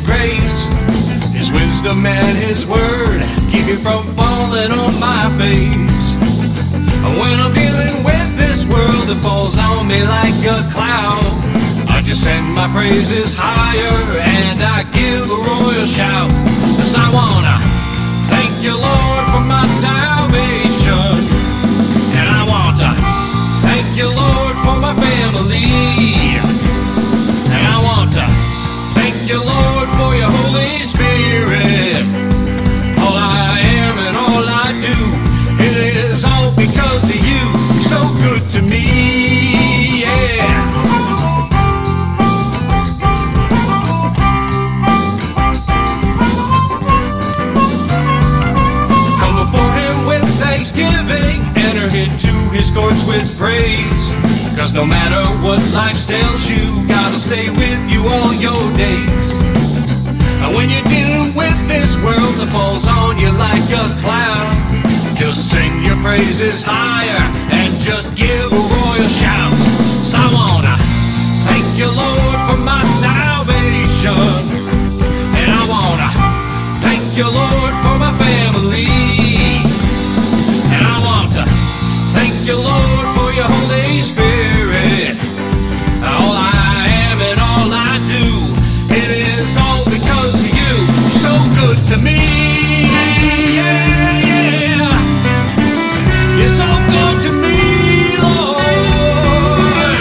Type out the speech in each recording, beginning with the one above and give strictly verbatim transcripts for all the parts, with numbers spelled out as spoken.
grace, His wisdom and His word keep me from falling on my face. When I'm dealing with this world that falls on me like a cloud, I just send my praises higher and I give a royal shout. 'Cause I wanna thank you, Lord, for my salvation, and I want to thank you, Lord, for my family, and I want to thank you, Lord, for your Holy Spirit. All I am and all I do, it is all because of you. You're so good to me, yeah. Come before Him with thanksgiving, enter into His courts with praise. 'Cause no matter what life tells you, gotta stay with you all your days. And when you're dealing with this world that falls on you like a cloud, just sing your praises higher and just give a royal shout. So I wanna thank you, Lord, for my salvation, and I wanna thank you, Lord, for my family, and I want to thank you, Lord, for your Holy Spirit. All I am and all I do, it is all because of you. You're so good to me, yeah, yeah. You're so good to me, Lord.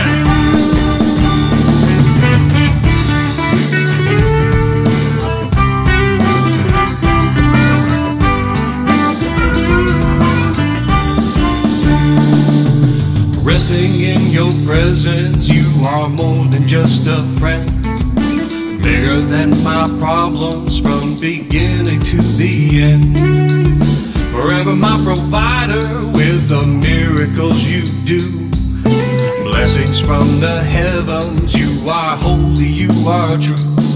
Resting in your presence, you are more than just a friend. Bigger than my problems from beginning to the end. Forever my provider with the miracles you do. Blessings from the heavens, you are holy, you are true.